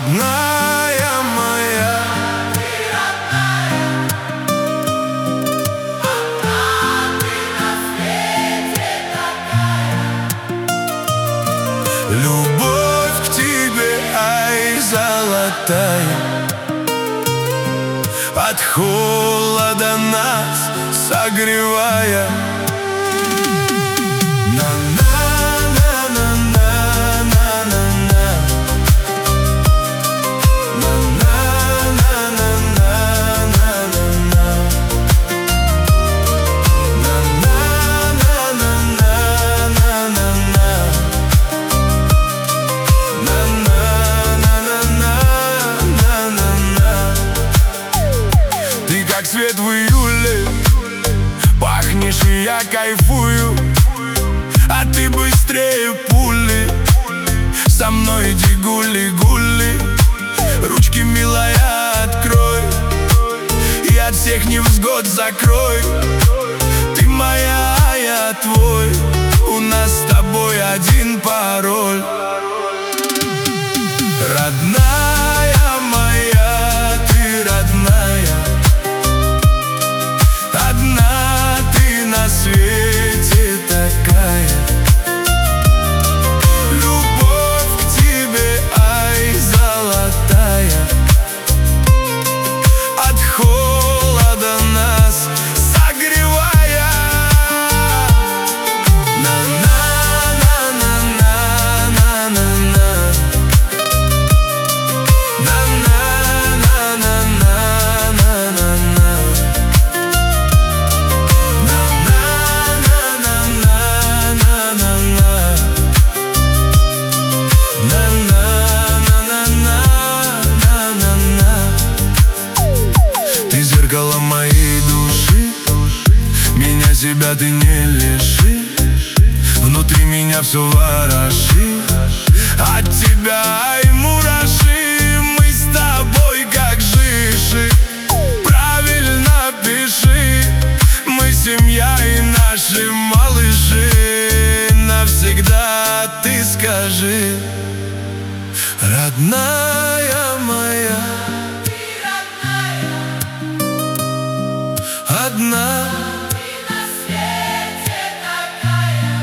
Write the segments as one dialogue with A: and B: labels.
A: Родная моя,
B: ты родная, одна ты на свете такая.
A: любовь к тебе, ай, золотая, от холода нас согревая. Ты как свет в июле, пахнешь, и я кайфую. А ты быстрее пули, со мной иди гули-гули. Ручки, милая, открой, и от всех невзгод закрой. Ты моя, а я твой, у нас с тобой один пароль. Родная моя, ты родная, одна ты на свете такая. Любовь к тебе, ай, золотая, от холода нас согревая. Ты зеркало моей души, меня себя ты не лиши. Внутри меня все вороши, от тебя, ай, мураши. Мы с тобой как жиши, правильно пиши. Мы семья и наши малыши, навсегда ты скажи. Родная моя, одна
B: Ты на свете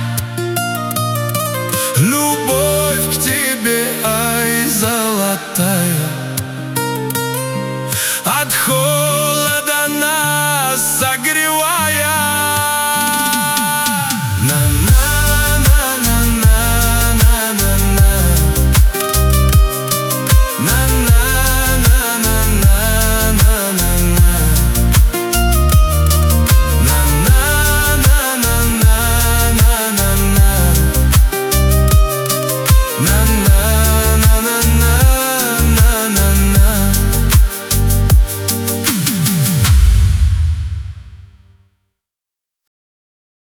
B: такая.
A: любовь к тебе, ай, золотая.